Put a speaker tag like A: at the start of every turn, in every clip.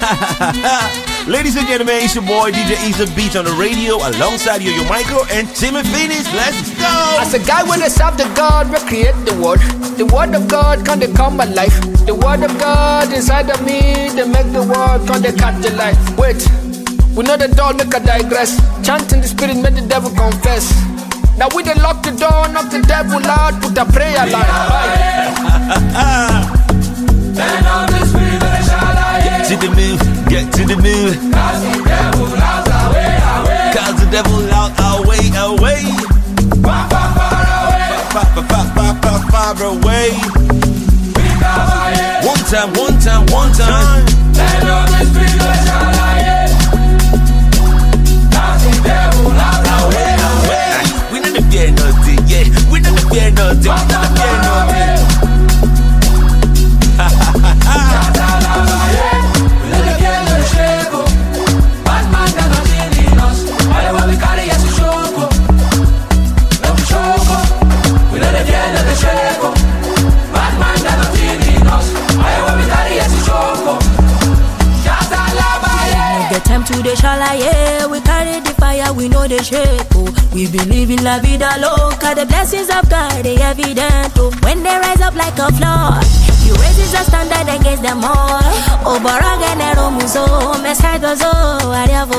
A: Ladies and gentlemen, it's your boy DJ Easy Beats on the radio alongside Yo Michael and Timmy Phoenix. Let's go!
B: As a guy when I serve the God, we create the word of God can they come alive. The word of God inside of me, they make the word can they catch the light. Wait, we know the door make a digress. Chanting the spirit make the devil confess. Now we dey lock the door, knock the devil out, put a prayer line.
C: Turn on the spirit,
A: get to the move, get to the move.
C: Cause the devil out away, away.
A: Cause the devil out away, away.
C: Far, far, far away.
A: Far, far, far, far, far, far away.
C: We cover it.
A: One time, one time, one time.
C: Turn on the spirit, cause the devil out away, away.
A: We never fear nothing, yeah. We never fear nothing, we never fear nothing.
D: To the shala, yeah, we carry the fire, we know the shape, oh. We believe in la vida loca, the blessings of God, they evident, oh. When they rise up like a flood, you raise a standard against them all. Oh, Baraganero Muzo, Messagozo, whatever.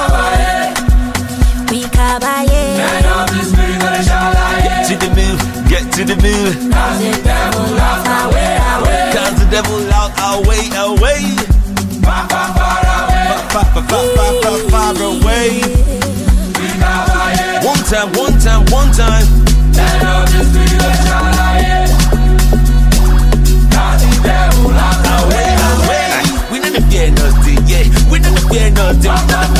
D: We kabaye.
C: Turn on the spirit of the shala,
A: yeah. Get to the move, get to the move.
C: Cause the devil out away, away.
A: Cause the devil out away, away.
C: Far, far, far away.
A: Far, far, far, far, far, far away.
C: We cover it.
A: One time, one time, one time.
C: Turn on the spirit of the shala, yeah. Cause the devil out away, away.
A: We never fear nothing, yeah. We never fear nothing, we never